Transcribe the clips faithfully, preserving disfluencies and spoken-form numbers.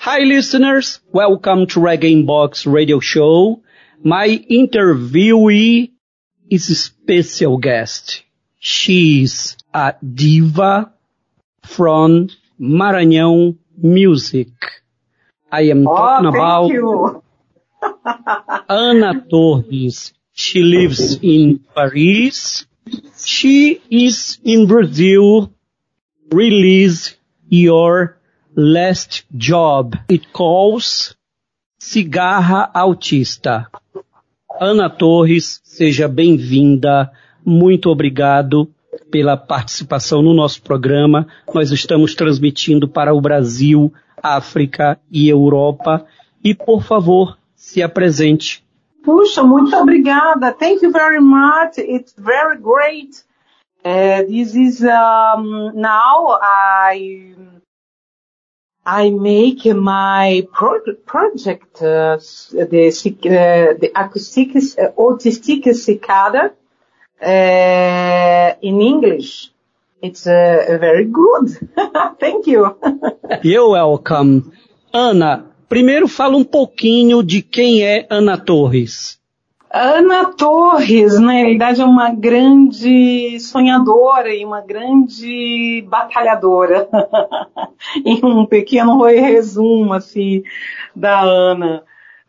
Hi listeners, welcome to Reggae Inbox Radio Show. My interviewee is a special guest. She's a diva from Maranhão Music. I am oh, talking about you. Ana Torres. She lives in Paris. She is in Brazil. Release your last job. It calls Cigarra Autista. Ana Torres, seja bem-vinda. Muito obrigado pela participação no nosso programa. Nós estamos transmitindo para o Brasil, África e Europa. E, por favor, se apresente. Puxa, muito obrigada. Thank you very much. It's very great. Uh, this is um, now I I make my pro- project uh, the uh, the acoustic uh, autistic cicada uh, in English. It's uh, very good. Thank you. You're welcome. Ana, primeiro fala um pouquinho de quem é Ana Torres. Ana Torres, na realidade, é uma grande sonhadora e uma grande batalhadora. Em um pequeno resumo, assim, da Ana.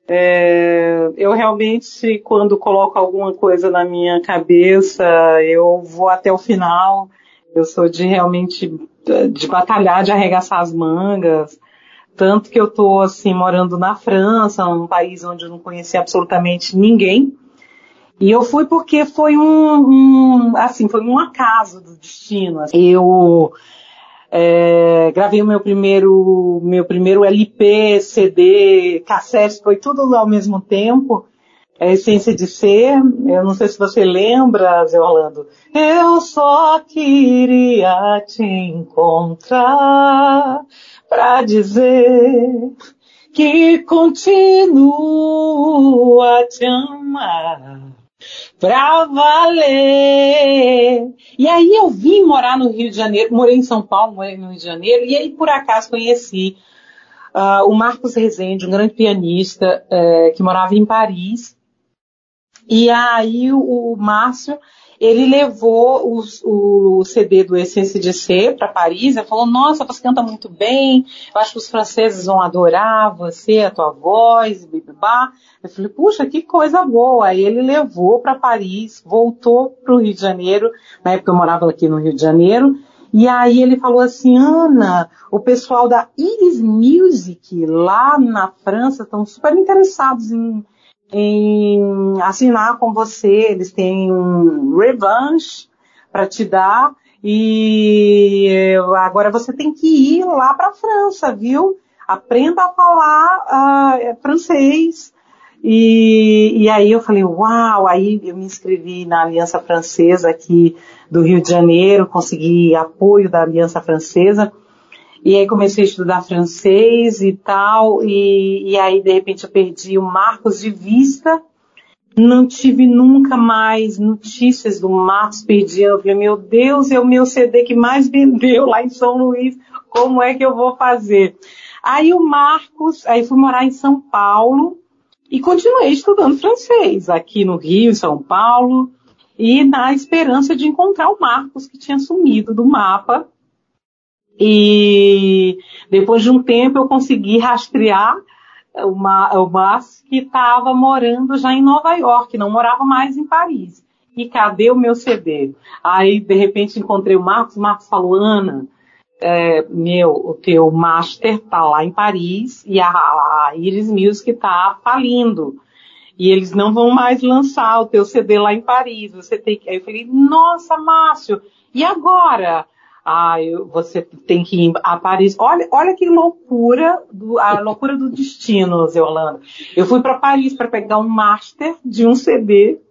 É, eu realmente, quando coloco alguma coisa na minha cabeça, eu vou até o final. Eu sou de realmente, de batalhar, de arregaçar as mangas. Tanto que eu tô, assim, morando na França, um país onde eu não conhecia absolutamente ninguém. E eu fui porque foi um, um assim, foi um acaso do destino. Eu é, gravei o meu primeiro, meu primeiro L P, C D, cassete, foi tudo ao mesmo tempo. É Essência de Ser. Eu não sei se você lembra, Zé Orlando. Eu só queria te encontrar pra dizer que continuo a te amar pra valer. E aí eu vim morar no Rio de Janeiro, morei em São Paulo, morei no Rio de Janeiro, e aí por acaso conheci uh, o Marcos Rezende, um grande pianista uh, que morava em Paris. E aí o, o Márcio, ele levou os, o, o C D do Essência de Ser para Paris. Ele falou, nossa, você canta muito bem, eu acho que os franceses vão adorar você, a tua voz, bibibá. Eu falei, puxa, que coisa boa. Aí ele levou para Paris, voltou para o Rio de Janeiro, na época eu morava aqui no Rio de Janeiro, e aí ele falou assim, Ana, o pessoal da Iris Music lá na França estão super interessados em em assinar com você, eles têm um revanche para te dar e agora você tem que ir lá para a França, viu? Aprenda a falar uh, francês. E, e aí eu falei, uau, aí eu me inscrevi na Aliança Francesa aqui do Rio de Janeiro, consegui apoio da Aliança Francesa. E aí comecei a estudar francês e tal, e, e aí de repente eu perdi o Marcos de vista, não tive nunca mais notícias do Marcos, perdi, eu falei, meu Deus, é o meu C D que mais vendeu lá em São Luís, como é que eu vou fazer? Aí o Marcos, aí fui morar em São Paulo, e continuei estudando francês, aqui no Rio, em São Paulo, e na esperança de encontrar o Marcos, que tinha sumido do mapa. E depois de um tempo eu consegui rastrear uma, o Márcio que estava morando já em Nova York, não morava mais em Paris. E cadê o meu C D? Aí de repente encontrei o Marcos, o Marcos falou, Ana, é, meu, o teu master tá lá em Paris e a, a Iris Music tá falindo. E eles não vão mais lançar o teu C D lá em Paris. Você tem que... Aí eu falei, nossa, Márcio, e agora? Ah, eu, você tem que ir a Paris. Olha, olha que loucura, do, a loucura do destino, Zé Orlando. Eu fui para Paris para pegar um master de um C D.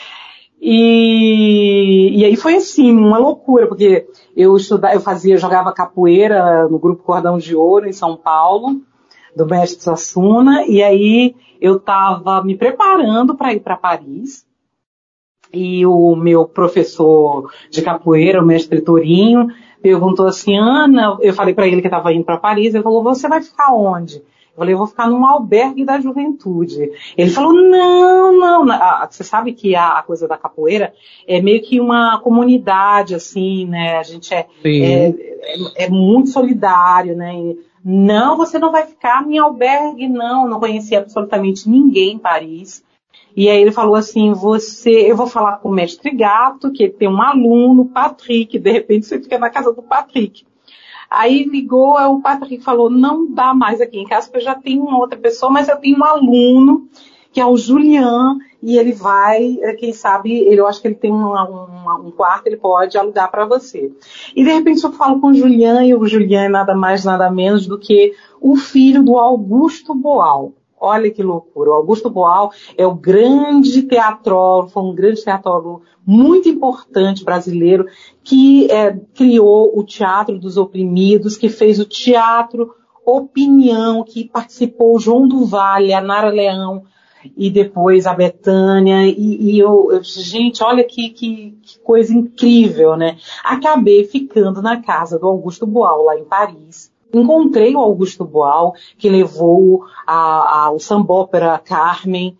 E, e aí foi assim, uma loucura, porque eu estudava, eu fazia, jogava capoeira no grupo Cordão de Ouro em São Paulo, do mestre Suassuna, e aí eu estava me preparando para ir para Paris. E o meu professor de capoeira, o mestre Torinho, perguntou assim, Ana, eu falei para ele que estava indo para Paris, ele falou, você vai ficar onde? Eu falei, eu vou ficar num albergue da juventude. Ele falou, não, não, não. Ah, você sabe que a, a coisa da capoeira é meio que uma comunidade, assim, né? A gente é, é, é, é muito solidário, né? E, não, você não vai ficar em albergue, não. Não conhecia absolutamente ninguém em Paris. E aí ele falou assim, você, eu vou falar com o mestre Gato, que ele tem um aluno, Patrick, de repente você fica na casa do Patrick. Aí ligou, o Patrick falou, não dá mais aqui em casa, porque eu já tenho uma outra pessoa, mas eu tenho um aluno, que é o Julian, e ele vai, quem sabe, ele, eu acho que ele tem um, um, um quarto, ele pode alugar para você. E de repente eu falo com o Julian, e o Julian é nada mais, nada menos do que o filho do Augusto Boal. Olha que loucura. O Augusto Boal é o grande teatrólogo, foi um grande teatrólogo muito importante brasileiro, que é, criou o Teatro dos Oprimidos, que fez o Teatro Opinião, que participou o João do Vale, a Nara Leão e depois a Betânia. E, e eu, eu, gente, olha que, que, que coisa incrível, né? Acabei ficando na casa do Augusto Boal, lá em Paris. Encontrei o Augusto Boal, que levou a, a, o sambópera Carmen.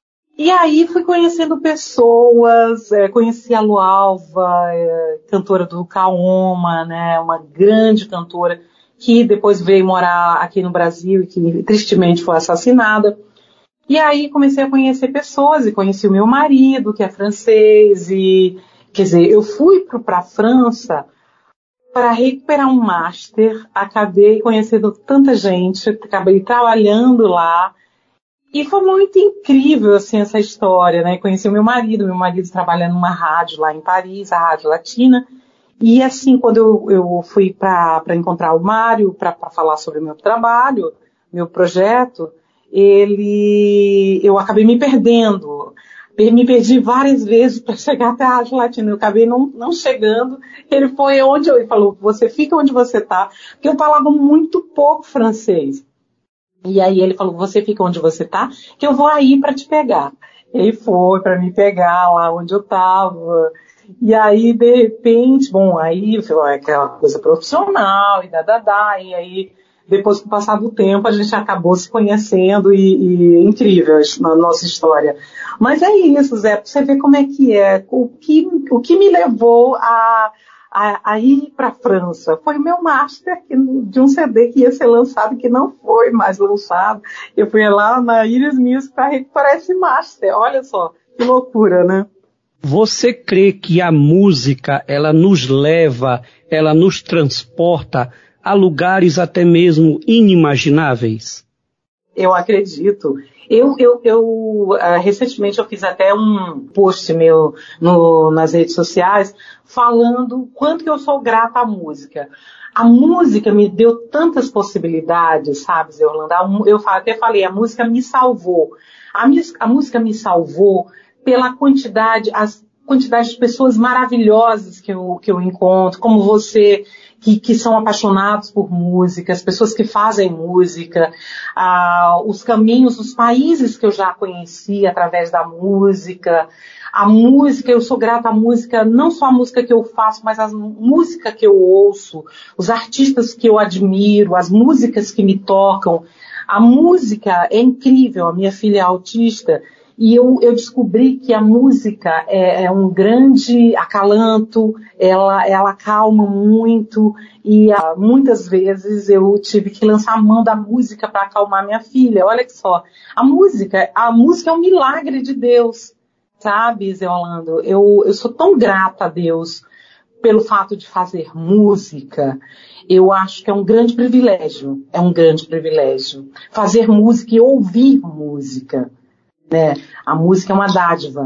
E aí fui conhecendo pessoas, é, conheci a Lualva, é, cantora do Kaoma, né, uma grande cantora, que depois veio morar aqui no Brasil e que tristemente foi assassinada. E aí comecei a conhecer pessoas e conheci o meu marido, que é francês. E, quer dizer, eu fui para a França para recuperar um master, acabei conhecendo tanta gente, acabei trabalhando lá, e foi muito incrível, assim, essa história, né? Conheci o meu marido, meu marido trabalha numa rádio lá em Paris, a Rádio Latina, e assim, quando eu, eu fui para encontrar o Mário, para falar sobre o meu trabalho, meu projeto, ele, eu acabei me perdendo. Me perdi várias vezes para chegar até a Rádio Latina. Eu acabei não, não chegando. Ele foi onde eu... Ele falou, você fica onde você está. Porque eu falava muito pouco francês. E aí ele falou, você fica onde você está, que eu vou aí para te pegar. Ele foi para me pegar lá onde eu estava. E aí, de repente, bom, aí foi aquela coisa profissional e dadadá. E aí, depois com o passar do tempo, a gente acabou se conhecendo e, e incrível na nossa história. Mas é isso, Zé, pra você ver como é que é. O que, o que me levou a, a, a ir para a França foi o meu master que, de um C D que ia ser lançado, que não foi mais lançado. Eu fui lá na Iris Music para recuperar esse master. Olha só, que loucura, né? Você crê que a música, ela nos leva, ela nos transporta a lugares até mesmo inimagináveis? Eu acredito. Eu, eu, eu uh, recentemente eu fiz até um post meu no, nas redes sociais falando quanto que eu sou grata à música. A música me deu tantas possibilidades, sabe, Zé Orlando? Eu até falei, a música me salvou. A, a música me salvou pela quantidade, as quantidade de pessoas maravilhosas que eu, que eu encontro, como você, que, que são apaixonados por música, as pessoas que fazem música, ah, os caminhos, os países que eu já conheci através da música. A música, eu sou grata à música, não só a música que eu faço, mas a música que eu ouço, os artistas que eu admiro, as músicas que me tocam. A música é incrível, a minha filha é autista, e eu, eu descobri que a música é, é um grande acalanto, ela, ela acalma muito, e ah, muitas vezes eu tive que lançar a mão da música para acalmar minha filha. Olha que só, a música, a música é um milagre de Deus, sabe, Zé Orlando? Eu, eu sou tão grata a Deus pelo fato de fazer música. Eu acho que é um grande privilégio, é um grande privilégio. Fazer música e ouvir música. Né? A música é uma dádiva.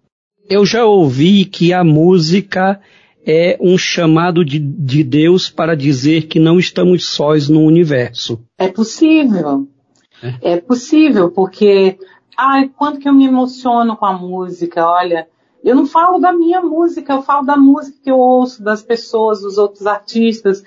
Eu já ouvi que a música é um chamado de, de Deus para dizer que não estamos sós no universo. É possível. É, é possível, porque ai, quanto que eu me emociono com a música, olha. Eu não falo da minha música, eu falo da música que eu ouço, das pessoas, dos outros artistas.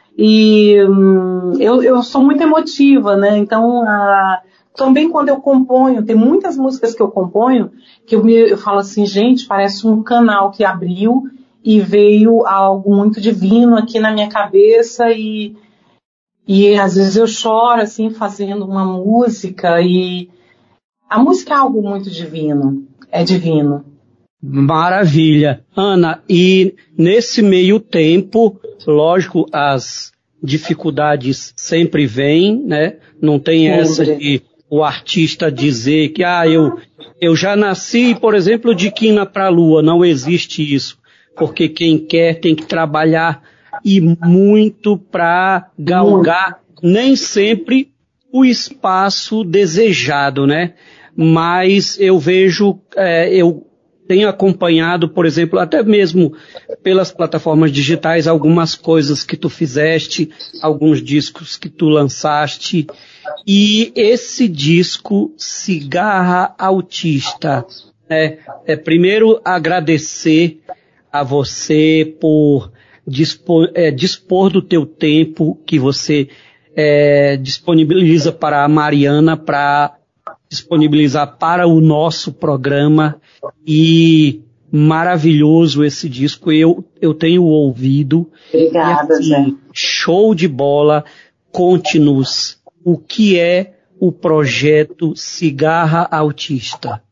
E hum, eu, eu sou muito emotiva, né? Então, a também quando eu componho, tem muitas músicas que eu componho, que eu, me, eu falo assim, gente, parece um canal que abriu e veio algo muito divino aqui na minha cabeça e, E às vezes eu choro, assim, fazendo uma música, e a música é algo muito divino, é divino. Maravilha. Ana, e nesse meio tempo, lógico, as dificuldades sempre vêm, né? Não tem Sempre. essa de o artista dizer que, ah, eu, eu já nasci, por exemplo, de quina para a lua. Não existe isso, porque quem quer tem que trabalhar e muito para galgar, nem sempre o espaço desejado, né? Mas eu vejo, é, eu tenho acompanhado, por exemplo, até mesmo pelas plataformas digitais, algumas coisas que tu fizeste, alguns discos que tu lançaste, e esse disco, Cigarra Autista, é, é primeiro agradecer a você por dispor, é, dispor do teu tempo que você é, disponibiliza para a Mariana, para disponibilizar para o nosso programa, e maravilhoso esse disco, eu, eu tenho ouvido. Obrigada, e, assim, Zé. Show de bola. Conte-nos o que é o projeto Cigarra Autista.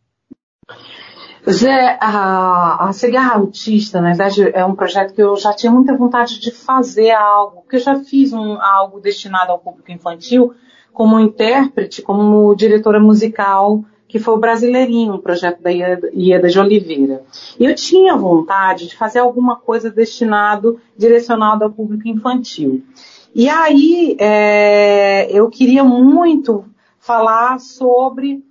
Zé, a, a Cigarra Autista, na verdade, é um projeto que eu já tinha muita vontade de fazer algo, porque eu já fiz um, algo destinado ao público infantil, como intérprete, como diretora musical, que foi o Brasileirinho, um projeto da Ieda, Ieda de Oliveira. E eu tinha vontade de fazer alguma coisa destinado, direcionado ao público infantil. E aí, é, eu queria muito falar sobre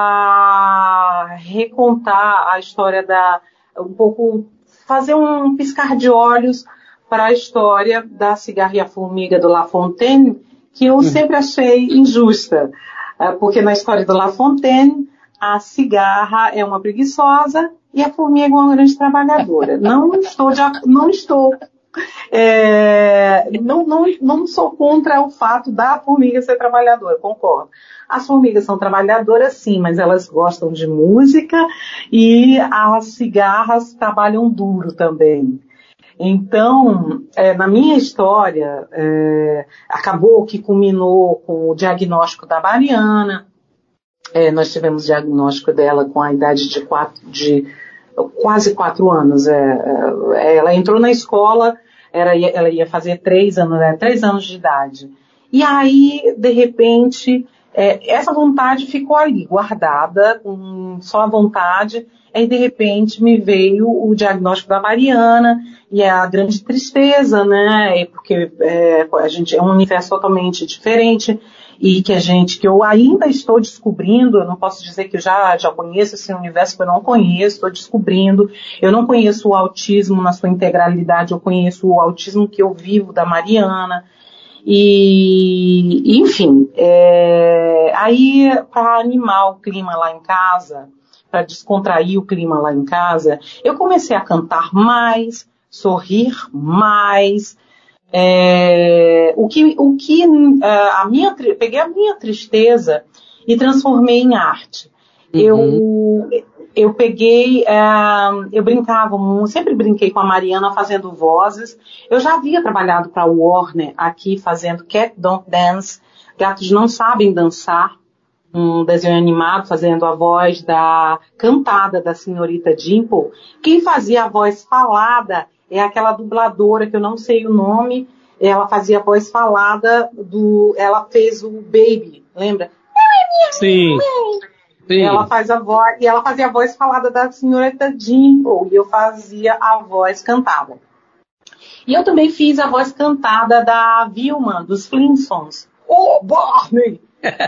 a recontar a história da, um pouco, fazer um piscar de olhos para a história da Cigarra e a Formiga do La Fontaine, que eu sempre achei injusta, porque na história do La Fontaine, a cigarra é uma preguiçosa e a formiga é uma grande trabalhadora. Não estou, de, não estou, é, não, não, não sou contra o fato da formiga ser trabalhadora, concordo. As formigas são trabalhadoras, sim, mas elas gostam de música, e as cigarras trabalham duro também. Então, é, na minha história, é, acabou que culminou com o diagnóstico da Mariana. É, nós tivemos diagnóstico dela com a idade de, quatro, de quase quatro anos. É, é, ela entrou na escola, era, ela ia fazer três anos, né, três anos de idade. E aí, de repente, é, essa vontade ficou ali, guardada, com só a vontade. Aí, de repente, me veio o diagnóstico da Mariana, e é a grande tristeza, né, porque é, a gente é um universo totalmente diferente, e que a gente, que eu ainda estou descobrindo, eu não posso dizer que eu já, já conheço esse universo, que eu não conheço, estou descobrindo. Eu não conheço o autismo na sua integralidade, eu conheço o autismo que eu vivo da Mariana. E, enfim, é, aí para animar o clima lá em casa, para descontrair o clima lá em casa, eu comecei a cantar mais, sorrir mais, é, o que, o que a minha, peguei a minha tristeza e transformei em arte. Uhum. Eu, eu peguei, uh, eu brincava, sempre brinquei com a Mariana fazendo vozes. Eu já havia trabalhado para o Warner aqui fazendo Cat Don't Dance, Gatos Não Sabem Dançar, um desenho animado, fazendo a voz da cantada da senhorita Dimple. Quem fazia a voz falada é aquela dubladora que eu não sei o nome. Ela fazia a voz falada do, ela fez o Baby, lembra? Sim. Sim. Ela faz a voz, e ela fazia a voz falada da senhorita Dimple, e eu fazia a voz cantada. E eu também fiz a voz cantada da Vilma, dos Flintstones. Oh, Barney!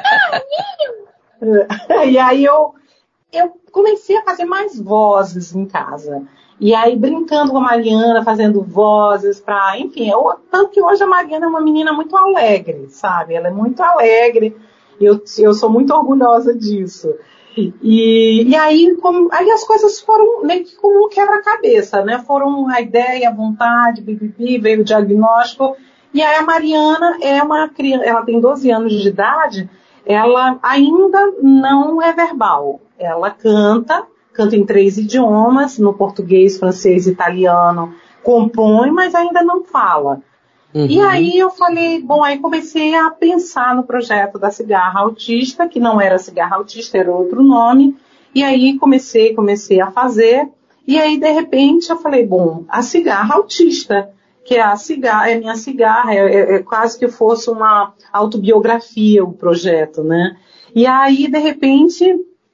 E aí eu, eu comecei a fazer mais vozes em casa. E aí brincando com a Mariana, fazendo vozes pra, enfim, eu, tanto que hoje a Mariana é uma menina muito alegre, sabe? Ela é muito alegre, eu, eu sou muito orgulhosa disso. E, e aí, como, aí as coisas foram meio que como um quebra-cabeça, né? Foram a ideia, a vontade, bibibi, veio o diagnóstico. E aí a Mariana é uma criança, ela tem doze anos de idade, ela ainda não é verbal. Ela canta, canta em três idiomas, no português, francês, italiano, compõe, mas ainda não fala. Uhum. E aí eu falei, bom, aí comecei a pensar no projeto da Cigarra Autista, que não era Cigarra Autista, era outro nome, e aí comecei, comecei a fazer, e aí de repente eu falei, bom, a Cigarra Autista, que é a cigarra, é minha cigarra, é, é quase que fosse uma autobiografia o projeto, né? E aí, de repente,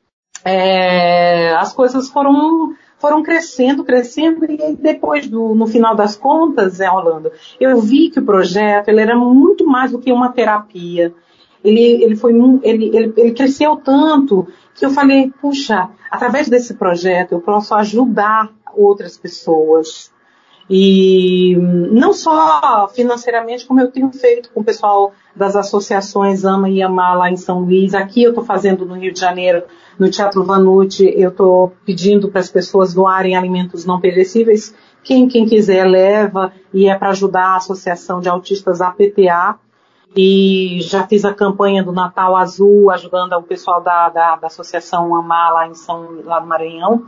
é, as coisas foram, foram crescendo, crescendo, e depois, do, no final das contas, é, Orlando, eu vi que o projeto ele era muito mais do que uma terapia. Ele, ele, foi, ele, ele, ele cresceu tanto que eu falei, puxa, através desse projeto eu posso ajudar outras pessoas. E não só financeiramente, como eu tenho feito com o pessoal das associações Ama e Amar lá em São Luís. Aqui eu estou fazendo no Rio de Janeiro, no Teatro Vanucci, eu estou pedindo para as pessoas doarem alimentos não perecíveis. Quem, quem quiser leva, e é para ajudar a Associação de Autistas A P T A. E já fiz a campanha do Natal Azul, ajudando o pessoal da, da, da Associação Amar lá, em São, lá no Maranhão.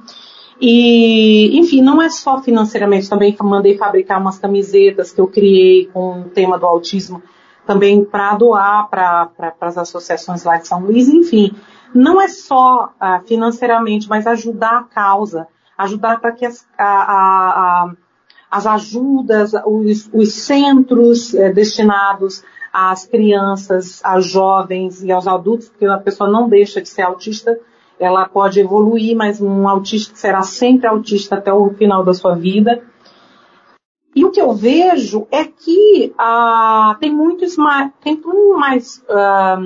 E, enfim, não é só financeiramente, também mandei fabricar umas camisetas que eu criei com o tema do autismo, também para doar para pra, as associações lá de São Luís. Enfim, não é só uh, financeiramente, mas ajudar a causa, ajudar para que as, a, a, a, as ajudas, os, os centros eh, destinados às crianças, aos jovens e aos adultos, porque a pessoa não deixa de ser autista, ela pode evoluir, mas um autista será sempre autista até o final da sua vida. E o que eu vejo é que ah, tem muitos mais, tem muito mais ah,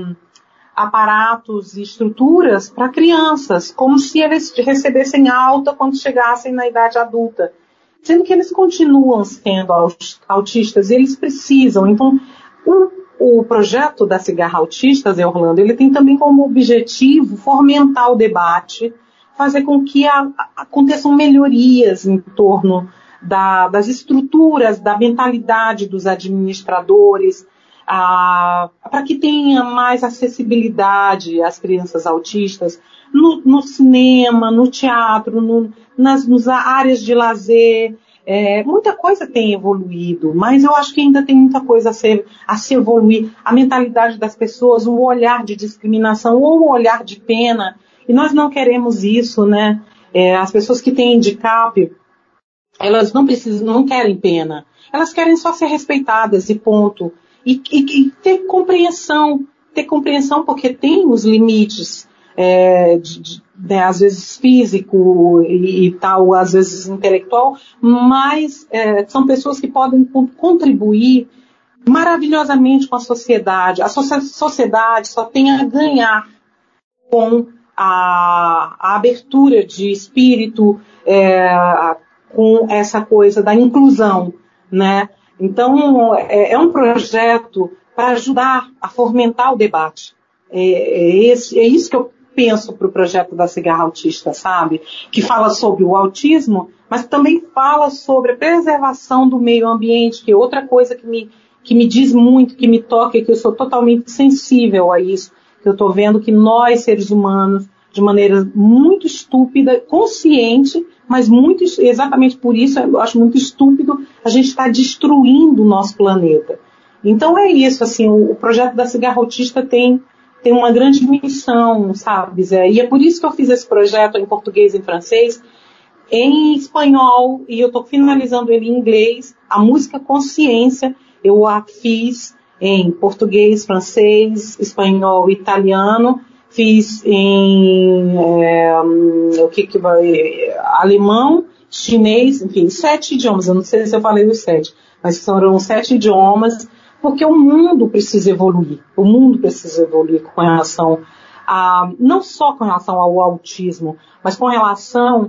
aparatos e estruturas para crianças, como se eles recebessem alta quando chegassem na idade adulta. Sendo que eles continuam sendo autistas e eles precisam. Então, um O projeto da Cigarra Autistas, Orlando, ele tem também como objetivo fomentar o debate, fazer com que a, a, aconteçam melhorias em torno da, das estruturas, da mentalidade dos administradores, para que tenha mais acessibilidade às crianças autistas no, no cinema, no teatro, no, nas, nas áreas de lazer. É, muita coisa tem evoluído, mas eu acho que ainda tem muita coisa a, ser, a se evoluir. A mentalidade das pessoas, o olhar de discriminação ou o olhar de pena, e nós não queremos isso, né? É, as pessoas que têm handicap, elas não precisam, não querem pena, elas querem só ser respeitadas e ponto. E, e, e ter compreensão, ter compreensão porque tem os limites. É, de, de, né, às vezes físico e, e tal, às vezes intelectual, mas é, são pessoas que podem contribuir maravilhosamente com a sociedade. A sociedade só tem a ganhar com a, a abertura de espírito, é, com essa coisa da inclusão, né? Então, é, é um projeto para ajudar a fomentar o debate. É, é, esse, é isso que eu penso para o projeto da Cigarra Autista, sabe? Que fala sobre o autismo, mas também fala sobre a preservação do meio ambiente, que é outra coisa que me, que me diz muito, que me toca, e que eu sou totalmente sensível a isso, que eu estou vendo que nós, seres humanos, de maneira muito estúpida, consciente, mas muito, exatamente por isso eu acho muito estúpido, a gente está destruindo o nosso planeta. Então é isso, assim, o, o projeto da Cigarra Autista tem tem uma grande missão, sabe, Zé? E é por isso que eu fiz esse projeto em português e em francês, em espanhol, e eu estou finalizando ele em inglês. A música Consciência, eu a fiz em português, francês, espanhol e italiano. Fiz em é, o que que vai, alemão, chinês, enfim, sete idiomas. Eu não sei se eu falei os sete, mas foram sete idiomas. Porque o mundo precisa evoluir, o mundo precisa evoluir com relação a, não só com relação ao autismo, mas com relação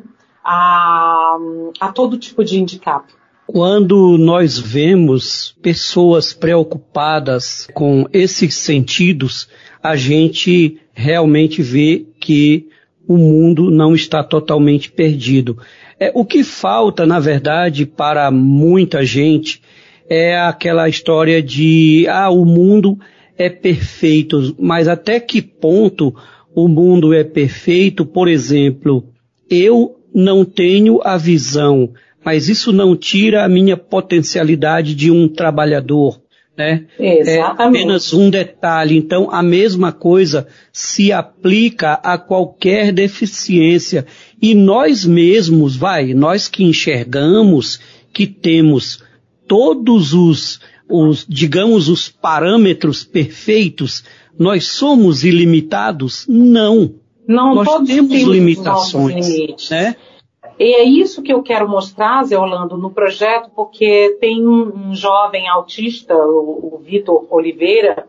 a, a todo tipo de handicap. Quando nós vemos pessoas preocupadas com esses sentidos, a gente realmente vê que o mundo não está totalmente perdido. É, o que falta, na verdade, para muita gente é aquela história de, ah, o mundo é perfeito, mas até que ponto o mundo é perfeito? Por exemplo, eu não tenho a visão mas isso não tira a minha potencialidade de um trabalhador, né? Exatamente. É apenas um detalhe. Então, a mesma coisa se aplica a qualquer deficiência. E nós mesmos, vai, nós que enxergamos, que temos todos os, os, digamos, os parâmetros perfeitos, nós somos ilimitados? Não. Não, nós todos temos temos limitações, limites, né? E é isso que eu quero mostrar, Zé Orlando, no projeto, porque tem um, um jovem autista, o, o Vitor Oliveira,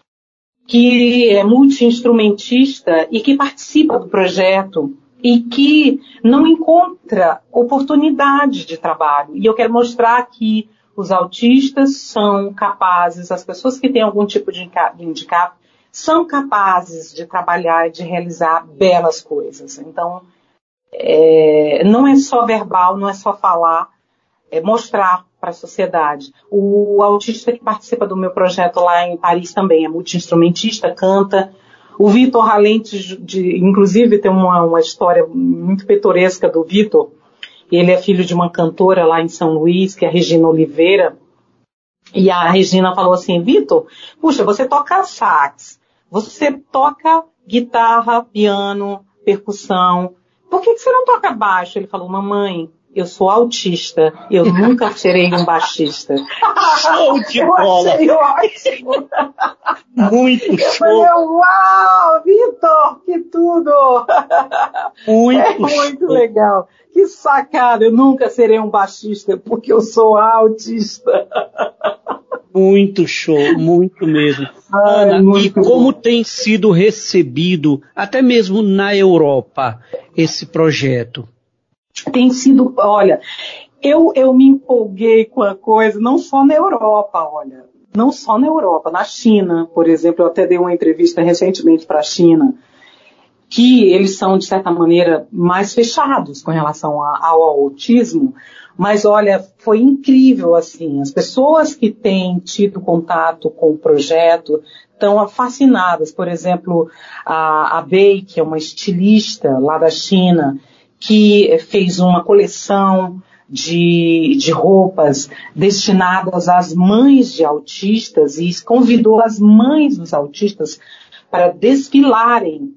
que é multi-instrumentista e que participa do projeto e que não encontra oportunidade de trabalho. E eu quero mostrar que os autistas são capazes, as pessoas que têm algum tipo de handicap, são capazes de trabalhar e de realizar belas coisas. Então, É, não é só verbal, não é só falar, é mostrar para a sociedade. O autista que participa do meu projeto lá em Paris também é multi-instrumentista, canta. O Vitor, além de, de inclusive tem uma, uma história muito pitoresca do Vitor, ele é filho de uma cantora lá em São Luís, que é a Regina Oliveira, e a Regina falou assim: Vitor, puxa, você toca sax, você toca guitarra, piano, percussão, por que, que você não toca baixo? Ele falou: mamãe, eu sou autista, eu nunca serei um baixista. Show de bola! Eu achei ótimo! Muito eu show! Falei, uau, Vitor, que tudo! Muito, é muito show. legal. Que sacada, eu nunca serei um baixista, porque eu sou autista. Muito show, muito mesmo. Ai, Ana, muito e como bom. Tem sido recebido, até mesmo na Europa, esse projeto? Tem sido, olha, eu, eu me empolguei com a coisa, não só na Europa, olha, não só na Europa, na China, por exemplo, eu até dei uma entrevista recentemente para a China, que eles são, de certa maneira, mais fechados com relação a, ao autismo, mas olha, foi incrível, assim, as pessoas que têm tido contato com o projeto estão fascinadas. Por exemplo, a, a Bei, que é uma estilista lá da China, que fez uma coleção de, de roupas destinadas às mães de autistas e convidou as mães dos autistas para desfilarem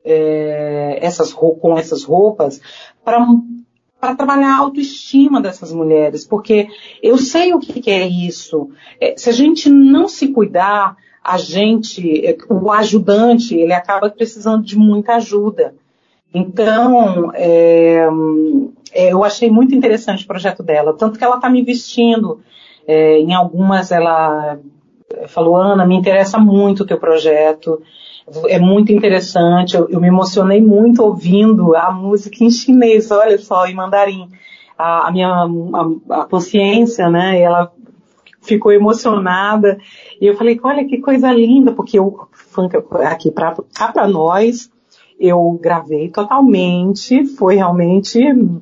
é, essas, com essas roupas para para trabalhar a autoestima dessas mulheres, porque eu sei o que, que é isso. É, se a gente não se cuidar, a gente, o ajudante, ele acaba precisando de muita ajuda. Então, é, é, eu achei muito interessante o projeto dela, tanto que ela está me vestindo. É, em algumas ela falou: Ana, me interessa muito o teu projeto, é muito interessante, eu, eu me emocionei muito ouvindo a música em chinês, olha só, em mandarim. A, a minha a, a consciência, né, ela ficou emocionada, e eu falei: olha que coisa linda, porque eu, aqui pra, cá para nós, eu gravei totalmente, foi realmente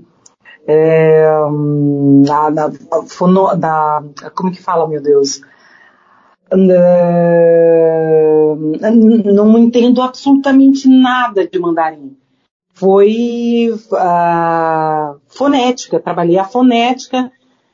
é, da, da, da, como que fala, meu Deus? Não entendo absolutamente nada de mandarim. Foi uh, fonética, trabalhei a fonética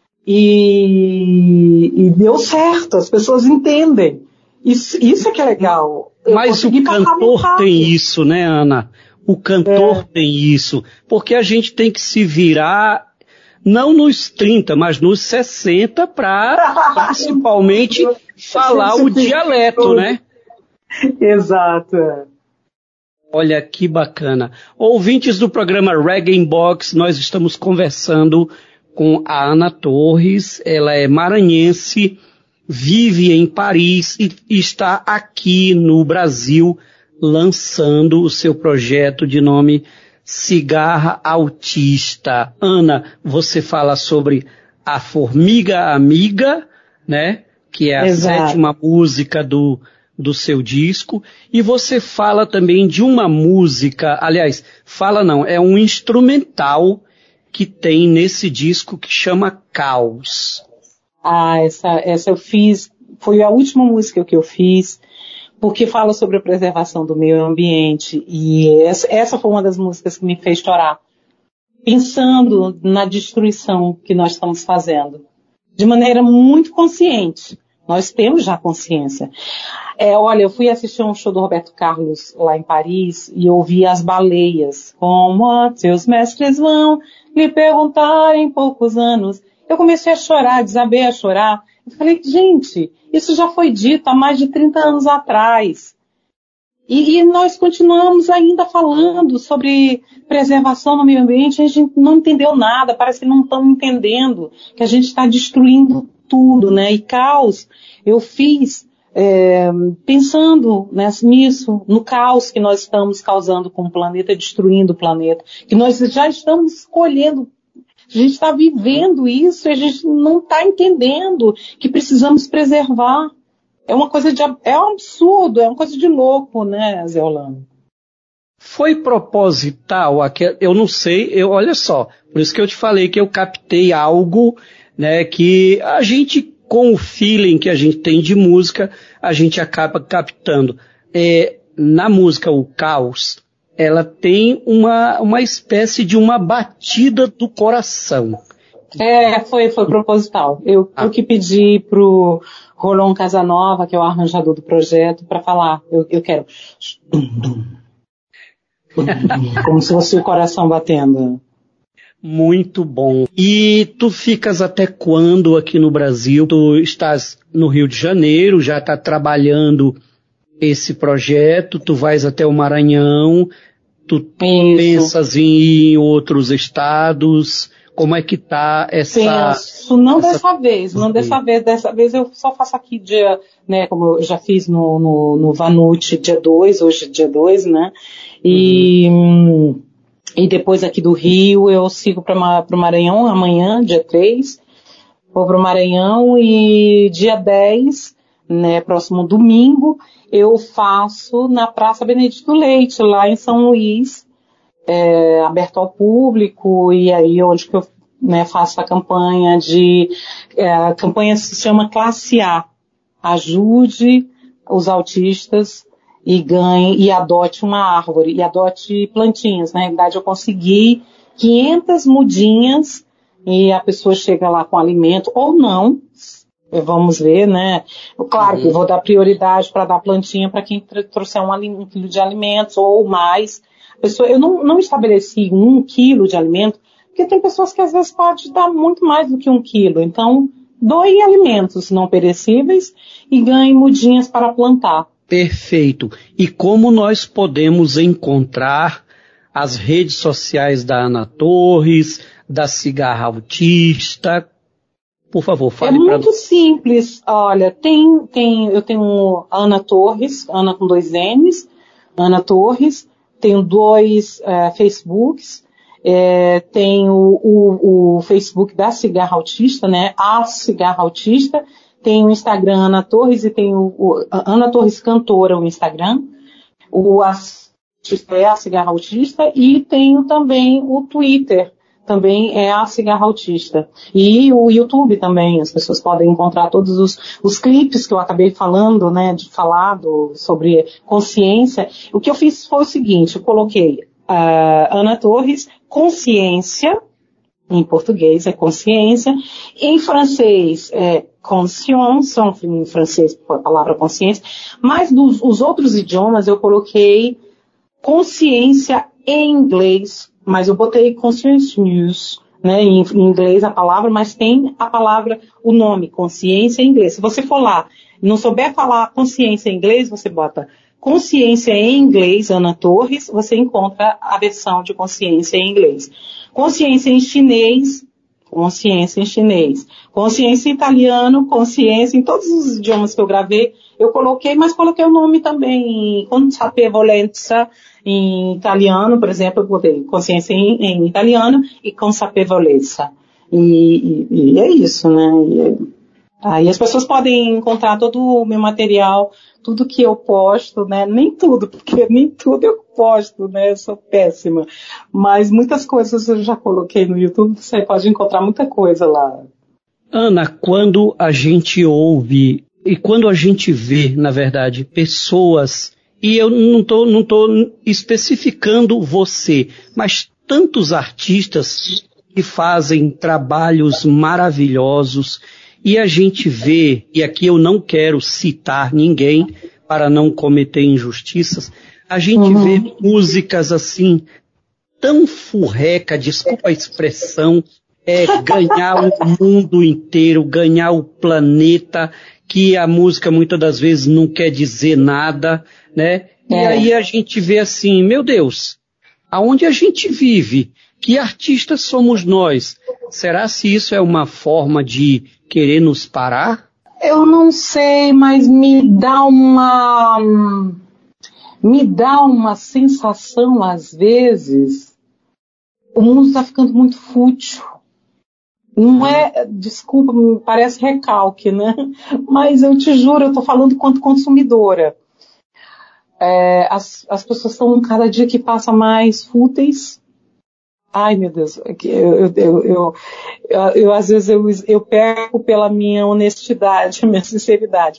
e, e deu certo, as pessoas entendem. Isso, isso é que é legal. Eu Mas o cantor tem isso, né, Ana? O cantor é. tem isso, porque a gente tem que se virar, não nos trinta, mas nos sessenta, para principalmente falar o dialeto, né? Exato. Olha que bacana. Ouvintes do programa Reggae Inbox, nós estamos conversando com a Ana Torres. Ela é maranhense, vive em Paris e está aqui no Brasil lançando o seu projeto de nome Cigarra Autista. Ana, você fala sobre a Formiga Amiga, né? Que é a Exato. sétima música do, do seu disco. E você fala também de uma música, aliás, fala não, é um instrumental que tem nesse disco que chama Caos. Ah, essa, essa eu fiz, foi a última música que eu fiz, porque fala sobre a preservação do meio ambiente, e essa, essa foi uma das músicas que me fez chorar. pensando na destruição que nós estamos fazendo, de maneira muito consciente. Nós temos já consciência. É, olha, eu fui assistir um show do Roberto Carlos lá em Paris e ouvi as baleias. Como a seus mestres vão lhe perguntar em poucos anos. Eu comecei a chorar, desabei a chorar. Eu falei, gente, isso já foi dito há mais de trinta anos atrás. E, e nós continuamos ainda falando sobre preservação no meio ambiente, a gente não entendeu nada, parece que não estamos entendendo que a gente está destruindo tudo, né? E caos, eu fiz é, pensando nessa, nisso, no caos que nós estamos causando com o planeta, destruindo o planeta, que nós já estamos colhendo, a gente está vivendo isso e a gente não está entendendo que precisamos preservar. É uma coisa de, é um absurdo, é uma coisa de louco, né, Zé Orlando? Foi proposital, eu não sei, eu, olha só, por isso que eu te falei que eu captei algo, né, que a gente, com o feeling que a gente tem de música, a gente acaba captando. É, na música, o caos, ela tem uma, uma espécie de uma batida do coração. É, foi, foi proposital. Eu, ah. eu que pedi pro Rolon Casanova, que é o arranjador do projeto, para falar, eu, eu quero como se fosse o coração batendo. Muito bom. E tu ficas até quando aqui no Brasil? Tu estás no Rio de Janeiro, já está trabalhando esse projeto, tu vais até o Maranhão, tu Isso. pensas em ir em outros estados. Como é que tá essa... Penso, não essa... dessa vez, não dessa vez, dessa vez eu só faço aqui dia, né, como eu já fiz no, no, no Vanucci dia dois, hoje dia dois, né, e, uhum. e depois aqui do Rio eu sigo para o Maranhão amanhã, dia três, vou para o Maranhão e dia dez, né, próximo domingo, eu faço na Praça Benedito Leite, lá em São Luís, É, aberto ao público, e aí onde que eu, né, faço a campanha de, é, a campanha se chama Classe A, ajude os autistas e ganhe, e adote uma árvore, e adote plantinhas. Na realidade eu consegui quinhentas mudinhas, e a pessoa chega lá com alimento, ou não, vamos ver, né, claro uhum. que eu vou dar prioridade para dar plantinha para quem trouxer um, um quilo de alimentos, ou mais. Pessoa, eu não, não estabeleci um quilo de alimento, porque tem pessoas que às vezes podem dar muito mais do que um quilo. Então, doe alimentos não perecíveis e ganhe mudinhas para plantar. Perfeito. E como nós podemos encontrar as redes sociais da Ana Torres, da Cigarra Autista? Por favor, fale para... É muito pra... simples. Olha, tem, tem, eu tenho Ana Torres, Ana com dois N's, Ana Torres. Tenho dois uh, Facebooks, é, tenho o, o Facebook da Cigarra Autista, né, a Cigarra Autista, tenho o Instagram Ana Torres e tenho o, a Ana Torres Cantora, o Instagram, o a, é a Cigarra Autista, e tenho também o Twitter, também é a Cigarra Autista. E o YouTube também, as pessoas podem encontrar todos os, os clipes que eu acabei falando, né, de falado sobre consciência. O que eu fiz foi o seguinte, eu coloquei uh, Ana Torres, consciência, em português é consciência, em francês é conscience, em francês a palavra consciência, mas nos os outros idiomas eu coloquei consciência em inglês, mas eu botei Conscience News, né, em, em inglês a palavra, mas tem a palavra, o nome, consciência em inglês. Se você for lá e não souber falar consciência em inglês, você bota consciência em inglês, Ana Torres, você encontra a versão de consciência em inglês. Consciência em chinês, consciência em chinês. Consciência em italiano, consciência em todos os idiomas que eu gravei, eu coloquei, mas coloquei o nome também em consapevolezza, em italiano, por exemplo, eu botei consciência em, em italiano e consapevolezza. E, e, e é isso, né? E, aí as pessoas podem encontrar todo o meu material, tudo que eu posto, né? Nem tudo, porque nem tudo eu posto, né? Eu sou péssima. Mas muitas coisas eu já coloquei no YouTube, você pode encontrar muita coisa lá. Ana, quando a gente ouve e quando a gente vê, na verdade, pessoas... E eu não estou não tô especificando você, mas tantos artistas que fazem trabalhos maravilhosos e a gente vê, e aqui eu não quero citar ninguém para não cometer injustiças, a gente uhum. vê músicas assim tão furreca, desculpa a expressão, é ganhar o mundo inteiro, ganhar o planeta, que a música muitas das vezes não quer dizer nada, né? É. E aí a gente vê assim, meu Deus, aonde a gente vive? Que artistas somos nós? Será se isso é uma forma de querer nos parar? Eu não sei, mas me dá uma... me dá uma sensação, às vezes, o mundo está ficando muito fútil. Não é, desculpa, parece recalque, né? Mas eu te juro, eu estou falando quanto consumidora. É, as, as pessoas estão cada dia que passa mais fúteis. Ai, meu Deus, eu, eu, eu, eu, eu, eu às vezes eu, eu perco pela minha honestidade, minha sinceridade.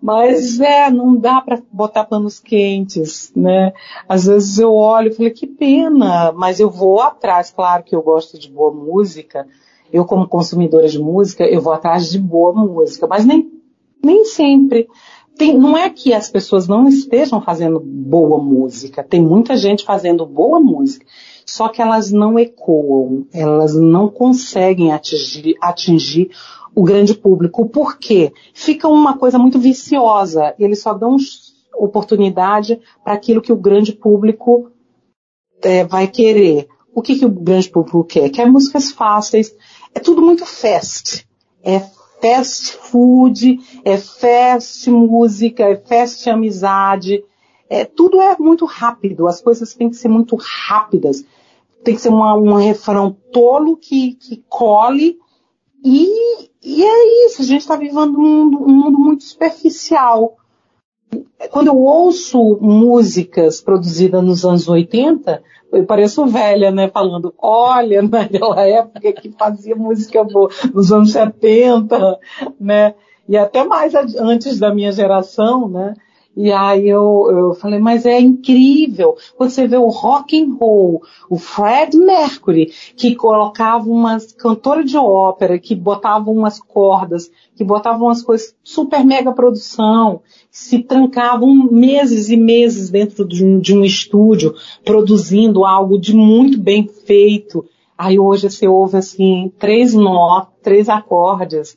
Mas é, não dá para botar panos quentes, né? Às vezes eu olho e falo, que pena, mas eu vou atrás, claro que eu gosto de boa música. Eu, como consumidora de música, eu vou atrás de boa música, mas nem, nem sempre. Tem, não é que as pessoas não estejam fazendo boa música, tem muita gente fazendo boa música, só que elas não ecoam, elas não conseguem atingir, atingir o grande público. Por quê? Fica uma coisa muito viciosa, eles só dão oportunidade para aquilo que o grande público é, vai querer. O que, que o grande público quer? Quer músicas fáceis. É tudo muito fast. É fast food, é fast música, é fast amizade. É, tudo é muito rápido. As coisas têm que ser muito rápidas. Tem que ser uma, um refrão tolo que, que cole. E, e é isso. A gente está vivendo um mundo, um mundo muito superficial. Quando eu ouço músicas produzidas nos anos oitenta, eu pareço velha, né, falando, olha, naquela época que fazia música boa, nos anos setenta, né, e até mais antes da minha geração, né, e aí eu, eu falei, mas é incrível, você vê o rock and roll, o Fred Mercury, que colocava umas cantoras de ópera, que botavam umas cordas, que botavam umas coisas, super mega produção, se trancavam meses e meses dentro de um, de um estúdio, produzindo algo de muito bem feito. Aí hoje você ouve assim, três notas, três acordes,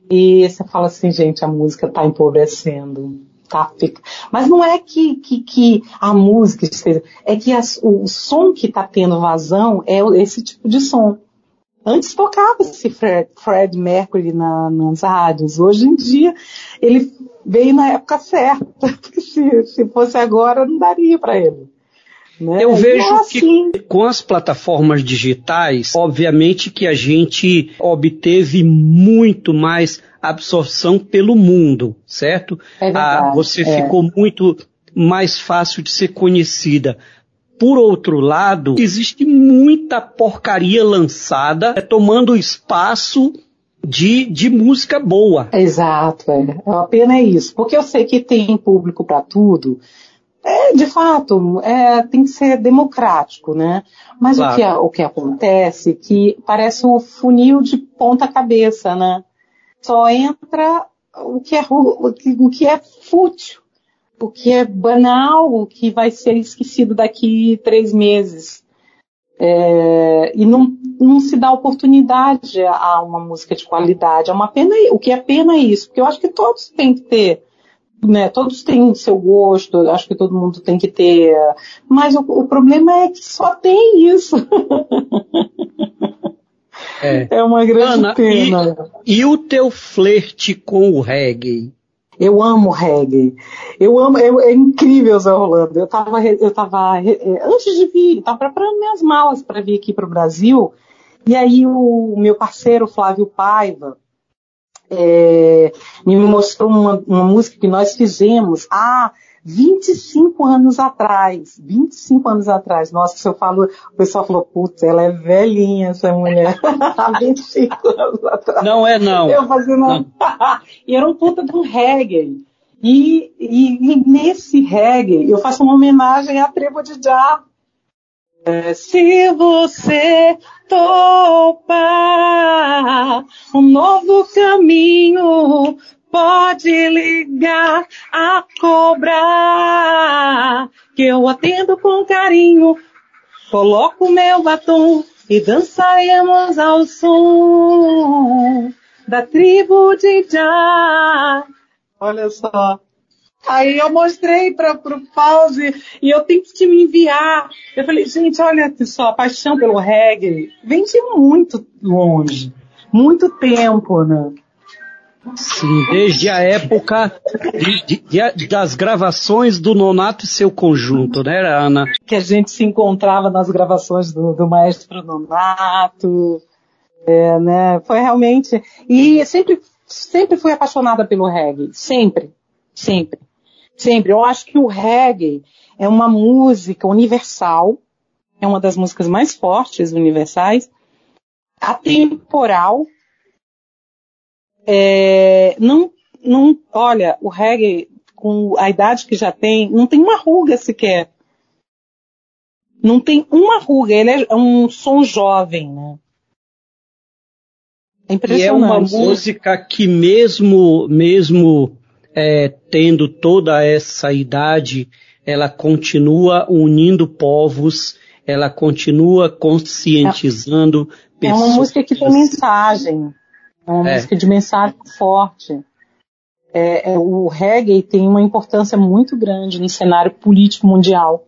e você fala assim, gente, a música está empobrecendo. Tá, fica. Mas não é que, que, que a música esteja, é que as, o som que está tendo vazão é esse tipo de som. Antes tocava-se Fred, Fred Mercury na, nas rádios. Hoje em dia, ele veio na época certa. Porque se, se fosse agora, não daria para ele. Né? Eu vejo é assim. Que com as plataformas digitais, obviamente que a gente obteve muito mais absorção pelo mundo, certo? É verdade, ah, você é. ficou muito mais fácil de ser conhecida. Por outro lado, existe muita porcaria lançada, é, tomando espaço de, de música boa. Exato, é. A pena é isso. Porque eu sei que tem público para tudo. É, de fato, é, tem que ser democrático, né? Mas claro. o, que, o que acontece é que parece um funil de ponta cabeça, né? Só entra o que é, o que, o que é fútil. O que é banal, o que vai ser esquecido daqui três meses. É, e não, não se dá oportunidade a uma música de qualidade. É uma pena, o que é pena é isso, porque eu acho que todos têm que ter, né, todos têm seu gosto, eu acho que todo mundo tem que ter, mas o, o problema é que só tem isso. É, é uma grande Ana, pena. E, e o teu flerte com o reggae? Eu amo reggae. Eu amo, é, é incrível, Zé Rolando. Eu tava, eu tava, antes de vir, tava preparando minhas malas para vir aqui para o Brasil, e aí o meu parceiro Flávio Paiva é, me mostrou uma, uma música que nós fizemos há vinte e cinco anos atrás. vinte e cinco anos atrás. Nossa, se eu falo, o pessoal falou, putz, ela é velhinha, essa mulher. Há vinte e cinco anos atrás. Não é, não. Eu fazendo... não. E era um puta de um reggae. E, e, e nesse reggae, eu faço uma homenagem à tribo de Jah. É, se você topar um novo caminho, pode ligar a cobrar, que eu atendo com carinho, coloco meu batom e dançaremos ao som da tribo de Já. Olha só. Aí eu mostrei para o Pause e eu tenho que me enviar. Eu falei, gente, olha só, a paixão pelo reggae vem de muito longe, muito tempo, né? Sim, desde a época de, de, de, das gravações do Nonato e seu conjunto, né, Ana? Que a gente se encontrava nas gravações do, do maestro Nonato, é, né? Foi realmente... E sempre, sempre fui apaixonada pelo reggae, sempre, sempre. Sempre. Eu acho que o reggae é uma música universal, é uma das músicas mais fortes universais, atemporal. É, não, não, olha, o reggae, com a idade que já tem, não tem uma ruga sequer. Não tem uma ruga. Ele é um som jovem, né? É impressionante. E é uma música que mesmo, mesmo É, tendo toda essa idade, ela continua unindo povos, ela continua conscientizando é, pessoas. É uma música que tem mensagem, é uma é. música de mensagem forte. É, é, o reggae tem uma importância muito grande no cenário político mundial.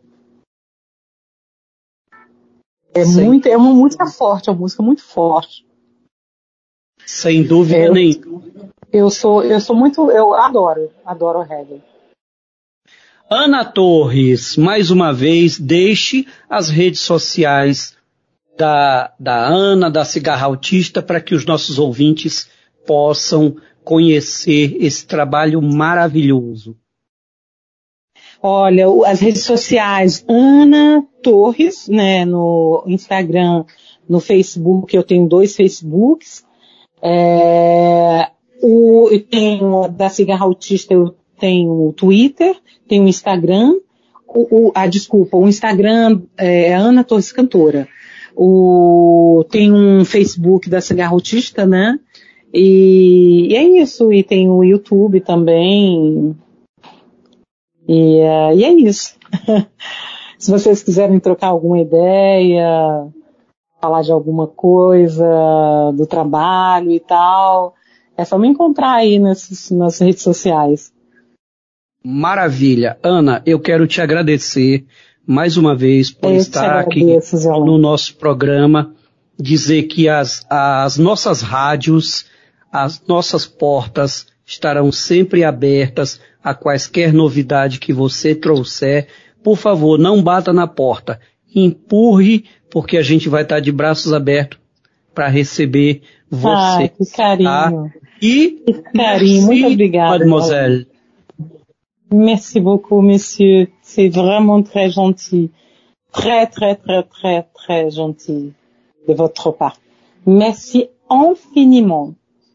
É, muito, é uma música forte, é uma música muito forte. Sem dúvida é, nenhuma. Eu sou, eu sou muito, eu adoro, adoro o reggae. Ana Torres, mais uma vez, deixe as redes sociais da, da Ana, da Cigarra Autista, para que os nossos ouvintes possam conhecer esse trabalho maravilhoso. Olha, as redes sociais, Ana Torres, né, no Instagram, no Facebook, eu tenho dois Facebooks. É... O, eu tenho, da Cigarra Autista, eu tenho o Twitter, tenho o Instagram, o, o, ah, desculpa, o Instagram é Ana Torres Cantora. O, tem um Facebook da Cigarra Autista, né? E, e é isso, e tem o YouTube também. E, uh, e é isso. Se vocês quiserem trocar alguma ideia, falar de alguma coisa, do trabalho e tal, é só me encontrar aí nessas, nas redes sociais. Maravilha. Ana, eu quero te agradecer mais uma vez por eu estar agradeço, aqui Zé. no nosso programa, dizer que as, as nossas rádios, as nossas portas estarão sempre abertas a quaisquer novidade que você trouxer. Por favor, não bata na porta, empurre, porque a gente vai estar de braços abertos para receber você. Ah, que carinho. Tá? E que carinho, merci, muito obrigada. mademoiselle. Merci beaucoup, monsieur. C'est vraiment très gentil. Très, très, très, très, très gentil de votre part. Merci infiniment.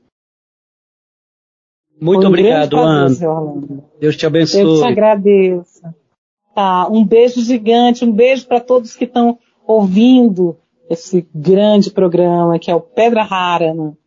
Muito um obrigado, Ana. Deus te abençoe. Eu te agradeço. Tá, um beijo gigante, um beijo para todos que estão ouvindo esse grande programa que é o Pedra Rara, né?